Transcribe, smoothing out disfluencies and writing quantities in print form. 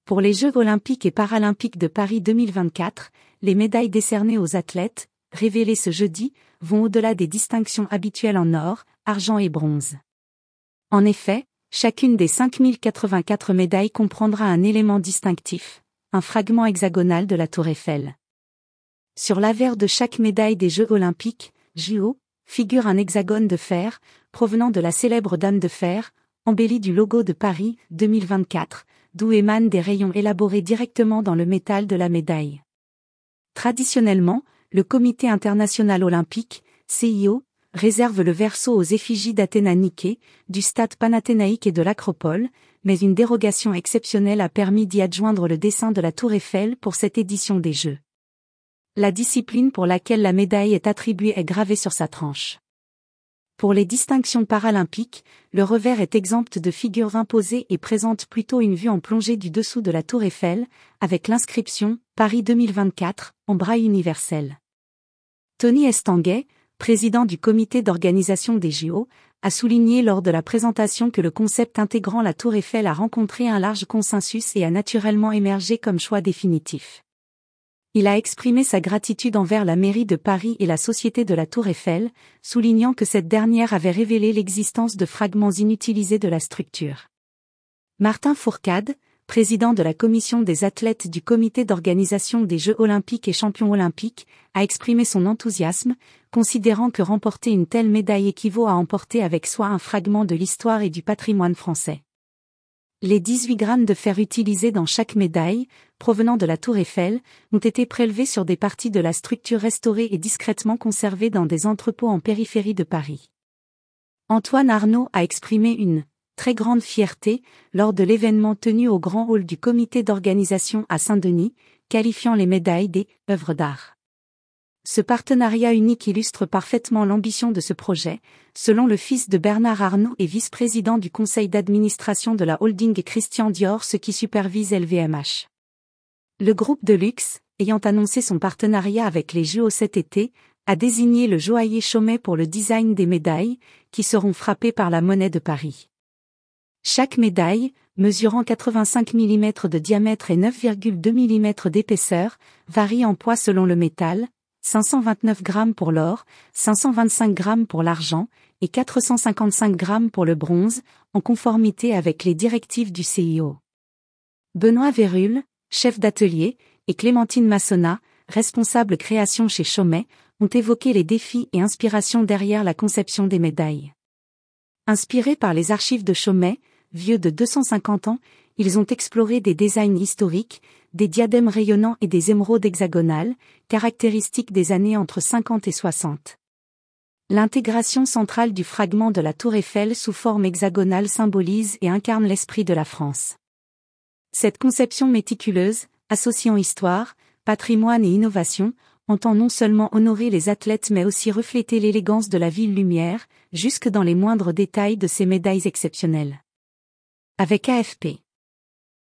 Pour les Jeux olympiques et paralympiques de Paris 2024, les médailles décernées aux athlètes, révélées ce jeudi, vont au-delà des distinctions habituelles en or, argent et bronze. En effet, chacune des 5084 médailles comprendra un élément distinctif, un fragment hexagonal de la Tour Eiffel. Sur l'avers de chaque médaille des Jeux olympiques, JO, figure un hexagone de fer, provenant de la célèbre Dame de Fer, embellie du logo de Paris 2024, d'où émanent des rayons élaborés directement dans le métal de la médaille. Traditionnellement, le Comité international olympique, CIO, réserve le verso aux effigies d'Athéna Niké, du stade panathénaïque et de l'Acropole, mais une dérogation exceptionnelle a permis d'y adjoindre le dessin de la Tour Eiffel pour cette édition des Jeux. La discipline pour laquelle la médaille est attribuée est gravée sur sa tranche. Pour les distinctions paralympiques, le revers est exempt de figures imposées et présente plutôt une vue en plongée du dessous de la Tour Eiffel, avec l'inscription « Paris 2024 » en braille universel. Tony Estanguet, président du comité d'organisation des JO, a souligné lors de la présentation que le concept intégrant la Tour Eiffel a rencontré un large consensus et a naturellement émergé comme choix définitif. Il a exprimé sa gratitude envers la mairie de Paris et la Société de la Tour Eiffel, soulignant que cette dernière avait révélé l'existence de fragments inutilisés de la structure. Martin Fourcade, président de la commission des athlètes du comité d'organisation des Jeux olympiques et champion olympique, a exprimé son enthousiasme, considérant que remporter une telle médaille équivaut à emporter avec soi un fragment de l'histoire et du patrimoine français. Les 18 grammes de fer utilisés dans chaque médaille, provenant de la Tour Eiffel, ont été prélevés sur des parties de la structure restaurée et discrètement conservées dans des entrepôts en périphérie de Paris. Antoine Arnaud a exprimé une très grande fierté lors de l'événement tenu au Grand Hall du comité d'organisation à Saint-Denis, qualifiant les médailles des « œuvres d'art ». Ce partenariat unique illustre parfaitement l'ambition de ce projet, selon le fils de Bernard Arnault et vice-président du conseil d'administration de la holding Christian Dior, ce qui supervise LVMH. Le groupe de luxe, ayant annoncé son partenariat avec les JO cet été, a désigné le joaillier Chaumet pour le design des médailles, qui seront frappées par la Monnaie de Paris. Chaque médaille, mesurant 85 mm de diamètre et 9,2 mm d'épaisseur, varie en poids selon le métal, 529 grammes pour l'or, 525 grammes pour l'argent et 455 grammes pour le bronze, en conformité avec les directives du CIO. Benoît Vérul, chef d'atelier, et Clémentine Massona, responsable création chez Chaumet, ont évoqué les défis et inspirations derrière la conception des médailles. Inspirés par les archives de Chaumet, vieux de 250 ans, ils ont exploré des designs historiques, des diadèmes rayonnants et des émeraudes hexagonales, caractéristiques des années entre 50 et 60. L'intégration centrale du fragment de la Tour Eiffel sous forme hexagonale symbolise et incarne l'esprit de la France. Cette conception méticuleuse, associant histoire, patrimoine et innovation, entend non seulement honorer les athlètes mais aussi refléter l'élégance de la ville lumière, jusque dans les moindres détails de ces médailles exceptionnelles. Avec AFP.